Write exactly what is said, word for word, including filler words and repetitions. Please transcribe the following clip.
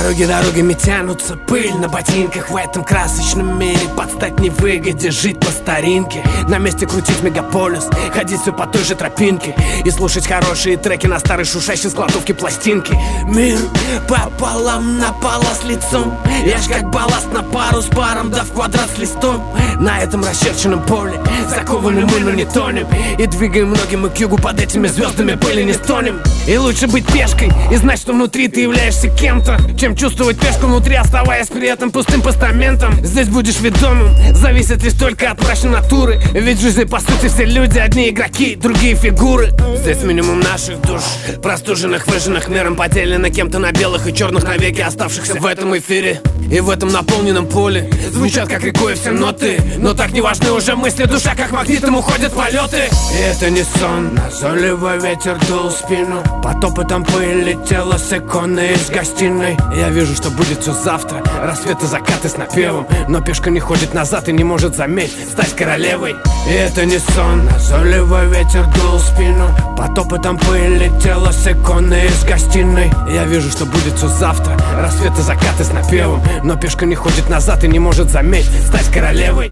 Дороги дорогами тянутся, пыль на ботинках. В этом красочном мире подстать невыгоде, жить по старинке. На месте крутить мегаполис, ходить все по той же тропинке и слушать хорошие треки на старой шушащей складовке пластинки. Мир пополам напала с лицом. Я ж как балласт на пару с паром, да в квадрат с листом. На этом расчерченном поле закованы мы, но не тонем. И двигаем ноги мы к югу, под этими звездами пыли не стонем. И лучше быть пешкой и знать, что внутри ты являешься кем-то, чем чувствовать пешку внутри, оставаясь при этом пустым постаментом. Здесь будешь ведомым, зависит лишь только от мрачной натуры. Ведь в жизни по сути все люди, одни игроки, другие фигуры. Здесь минимум наших душ, простуженных, выжженных миром, поделено кем-то на белых и черных, навеки оставшихся в этом эфире. И в этом наполненном поле звучат как рекой все ноты, но так не важны уже мысли, душа как магнитом уходят в полеты. И это не сон, назойливый ветер дул в спину, под топотом пыли летело с иконы из гостиной. Я вижу, что будет все завтра, рассвет и закаты с напевом, но пешка не ходит назад и не может, заметь, стать королевой. И это не сон, назойливый ветер дул в спину, под топотом пыли летело с иконы из гостиной. Я вижу, что будет все завтра, рассвет и закаты с напевом, но пешка не ходит назад и не может, заметь, стать королевой.